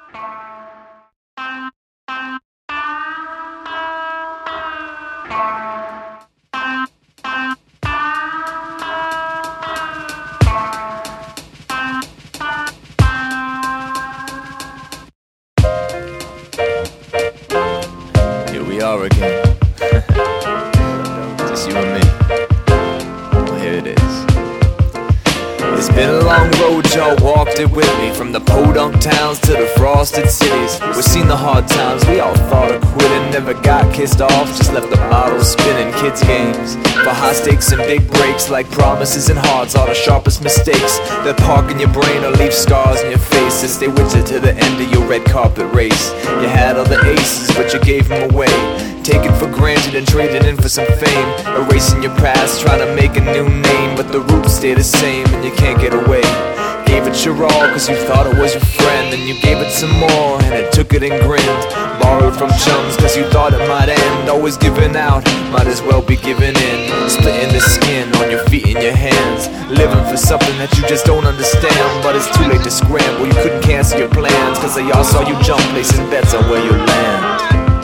Here we are again. Just you and me. Well, here it is. It's been a long road, y'all walked it with me. From the podunk towns to the frosted cities. We've seen the hard times, we all thought of quitting. Never got kissed off, just left the bottle spinning. Kids games, for high stakes and big breaks. Like promises and hearts are the sharpest mistakes that park in your brain or leave scars in your face and stay with you to the end of your red carpet race. You had all the aces, but you gave them away. Taken for granted and traded in for some fame. Erasing your past, trying to make a new name. But the roots stay the same and you can't get away. Gave it your all cause you thought it was your friend. Then you gave it some more and it took it and grinned. Borrowed from chums cause you thought it might end. Always giving out, might as well be giving in. Splitting the skin on your feet and your hands. Living for something that you just don't understand. But it's too late to scramble, you couldn't cancel your plans. Cause they all saw you jump, placing bets on where you land.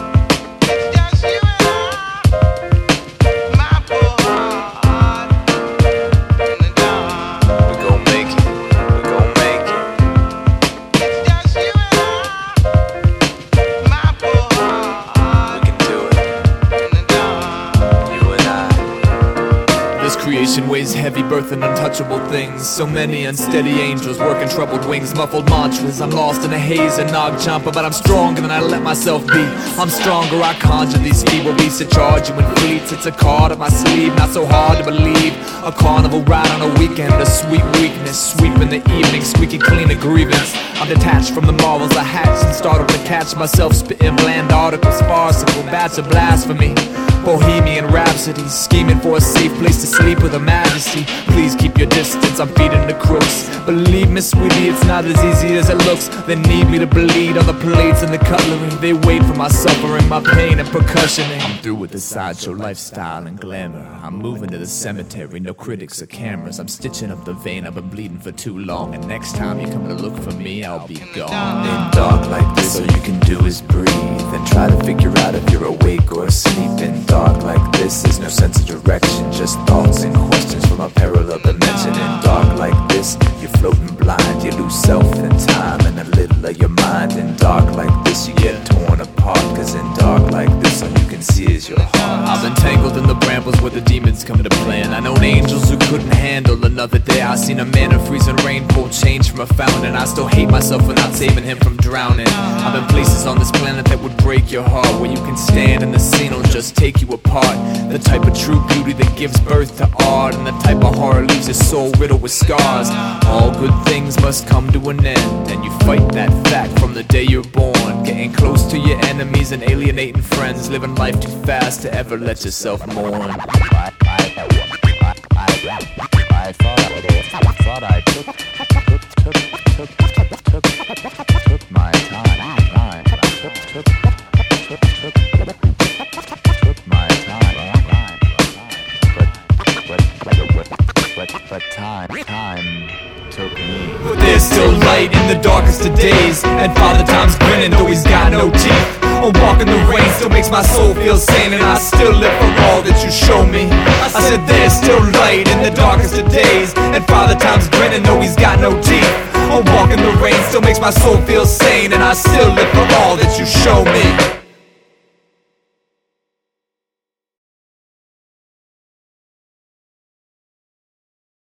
Creation weighs heavy, birthing untouchable things. So many unsteady angels working troubled wings. Muffled mantras, I'm lost in a haze and nog jumper. But I'm stronger than I let myself be. I'm stronger, I conjure these feeble beasts to charge you in fleets. It's a card up my sleeve, not so hard to believe. A carnival ride on a weekend, a sweet weakness. Sweeping the evening, squeaky clean a grievance. I'm detached from the marvels I hatched and started to catch myself spitting bland articles. Farcical bats of blasphemy. Bohemian rhapsodies, scheming for a safe place to sleep with a majesty. Please keep your distance, I'm feeding the crooks. Believe me, sweetie, it's not as easy as it looks. They need me to bleed on the plates and the cutlery. They wait for my suffering, my pain and percussioning. I'm through with the sideshow lifestyle and glamour. I'm moving to the cemetery, no critics or cameras. I'm stitching up the vein, I've been bleeding for too long. And next time you come to look for me, I'll be gone. In dark like this, all you can do is breathe and try to figure out if you're awake or asleep. In dark like this, there's no sense of direction, just thoughts and questions from a parallel dimension. In dark like this, you're floating blind, you lose self in time and a little of your mind. In dark like this, you get torn apart, cause in dark like this, all you can see is your heart. I've been tangled in the brambles where the demons come to play, and I known angels who couldn't handle another day. I seen a man in freezing rain pull change from a fountain. I still hate myself for not saving him from drowning. I've been places on this planet that would break your heart, where you can stand and the scene will just take you apart. The type of true beauty that gives birth to art, and the type of horror leaves your soul riddled with scars. All good things must come to an end, and you fight that fact from the day you're born. Getting close to your enemies and alienating friends, living life too fast to ever let yourself mourn. I thought I took my time. But time took me. But there's still light in the darkest of days, and Father Time's grinning though he's got no teeth. A walk in the rain still makes my soul feel sane, and I still live for all that you show me. I said there's still light in the darkest of days, and Father Time's grinning though he's got no teeth. A walk in the rain still makes my soul feel sane, and I still live for all that you show me.